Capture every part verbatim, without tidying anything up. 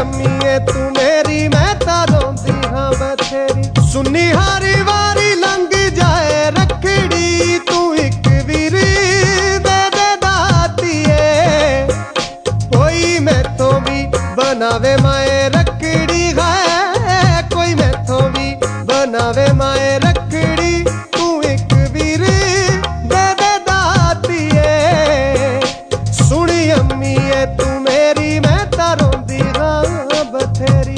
अम्मीए तू मेरी मैं तां रोंदी हां बथेरी। सुनी हारी वारी लंघ जाए रखड़ी तू एक वीर दे दे दातिए। कोई मैथों भी बनावे माए रखड़ी है, कोई मैथों भी बनावे माए रखड़ी तू एक वीर दे दे दातिए। सुनी अम्मीए तू मेरी मैं तां रोंदी हां बथेरी।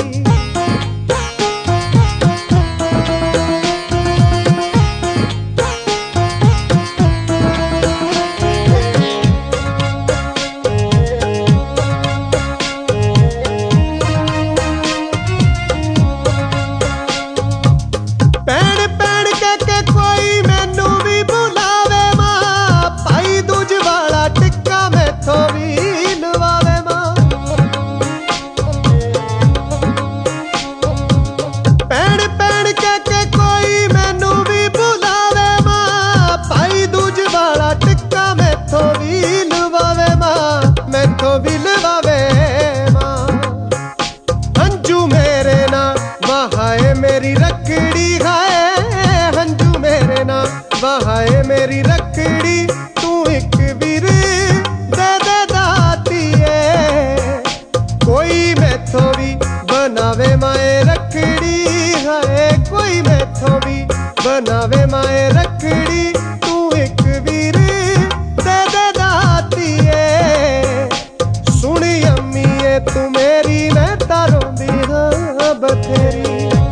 मेरी रखड़ी है हंजू मेरे ना वहाए मेरी रखड़ी तू एक वीर दे दे दातिए। कोई मैथों भी बनावे माए रखड़ी है, कोई मैथों भी बनावे माए रखड़ी तू एक वीर दे दे दातिए। सुनी अम्मीए तू मेरी मैं तां रोंदी हां बथेरी।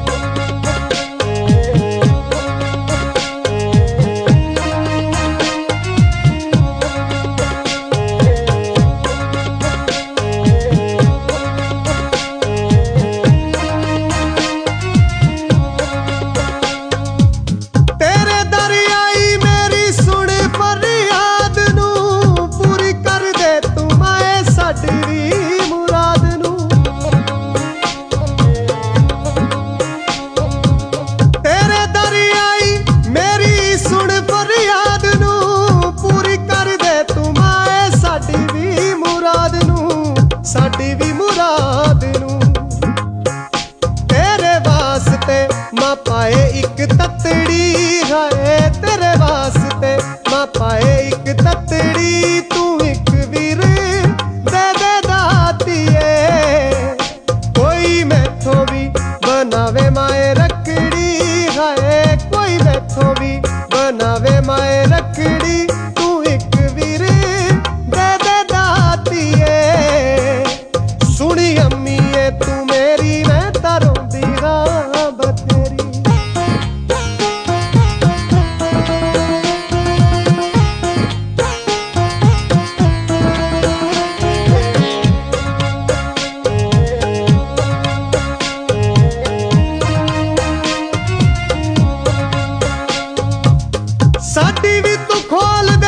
साडी भी मुराद नू तेरे वास्ते मां पाए एक ततड़ी है, तेरे वास्ते मां पाए एक ततड़ी तू एक वीर दे दे दातिए। कोई मैथों भी बनावे माए रखड़ी है, कोई मैथों भी बनावे माए रखड़ी तू एक वीर दे दे दातिए। सुनी अम्मीए तू मेरी मैं तां रोंदी हां बथेरी। साडी भी तू खोल